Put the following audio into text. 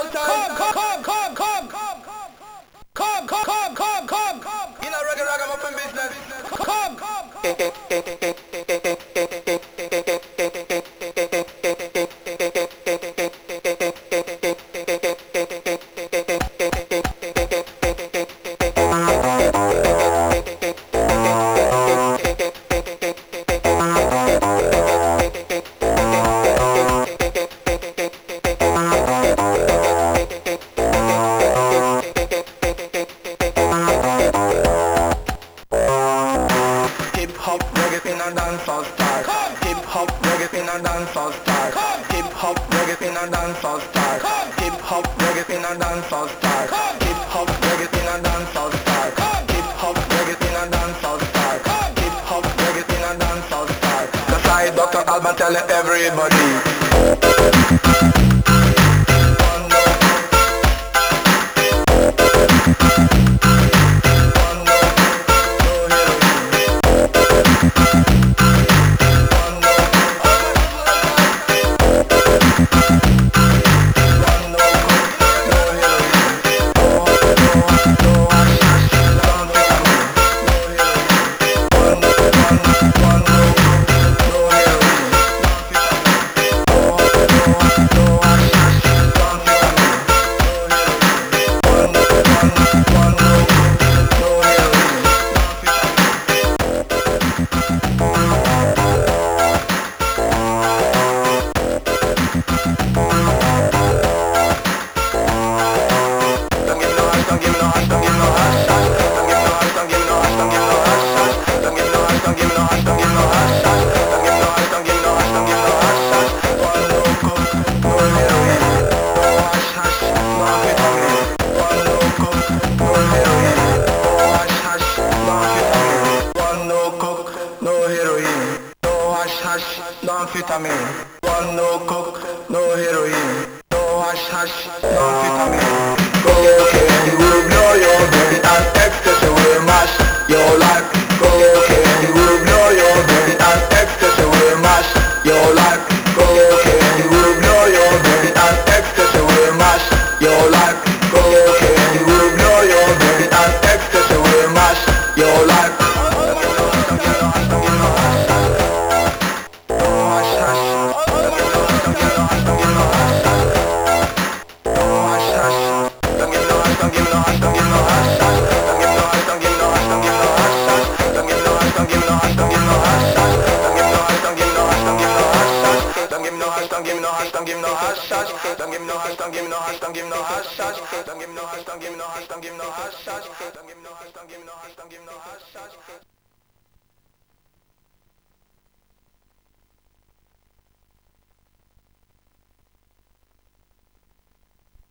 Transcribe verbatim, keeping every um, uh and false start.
all time. Come, come, come, come, come, come, come, come, come, come, come. In a reggae ragamuffin business. Come, come, dancehall star. Hip hop reggae in a dancehall star. Hip hop reggae in a dancehall star. Hip hop reggae in a dancehall star. Hip hop reggae in a dancehall star. Hip hop reggae in a dancehall star. Hip hop reggae in a dancehall star. That's why Doctor Alban tell everybody. No amphetamine, one no coke, no heroin, no hash hash, no amphetamine. Cocaine will blow your brain and ecstasy will mash your life. Cocaine will blow your brain and ecstasy will mash your life. Cocaine will blow your brain and ecstasy will mash your life. Cocaine will blow your brain and ecstasy will mash your life. Don't give me no hash, don't give me no hash, don't give me no hash, don't give me no hash, don't give me no hash, don't give me no hash, don't give me no hash, don't give me no hash, don't give me no hash, don't give me no hash, don't give me no hash.